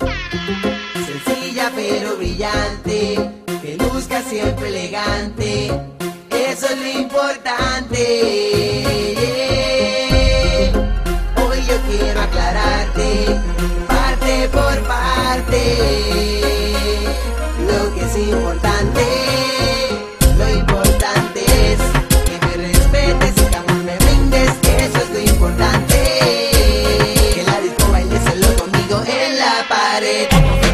Sencilla pero brillante, que luzca siempre elegante, eso es lo importante. Hoy yo quiero aclararte, parte por parte, lo que es importante. Lo importante es que me respetes y que amor me brindes, eso es lo importante. Que la disco baile solo conmigo en la pared.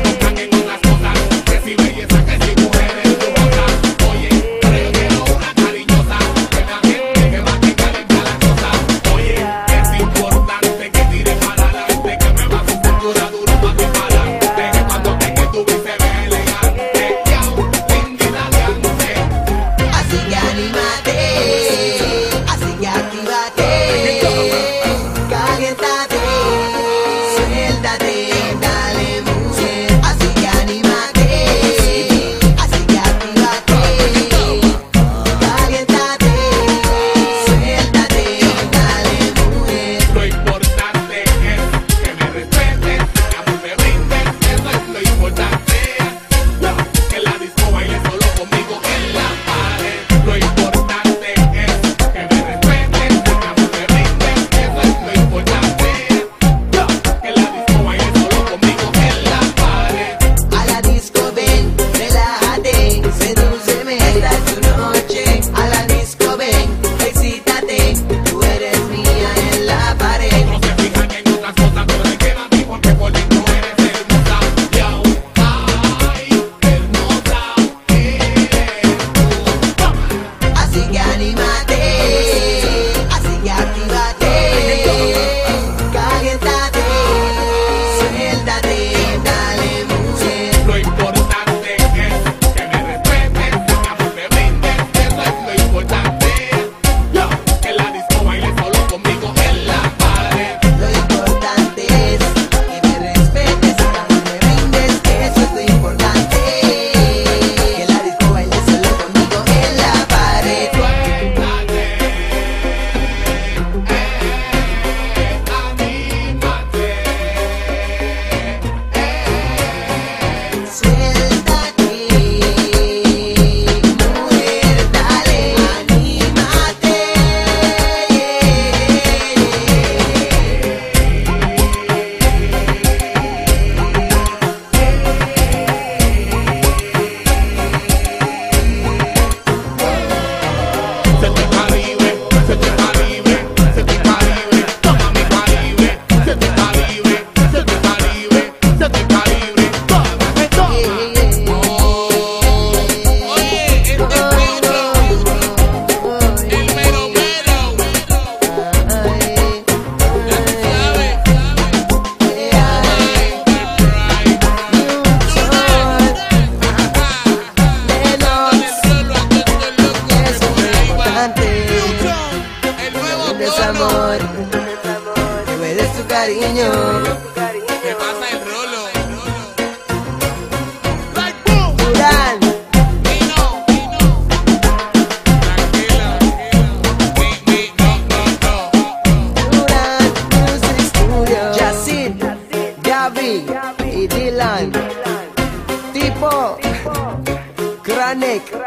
Cariño, ¿qué pasa el rolo? Durán, Tranquila. Durán Music Studio, Yacid, Gaby y Dylan, Tipo, Chronic.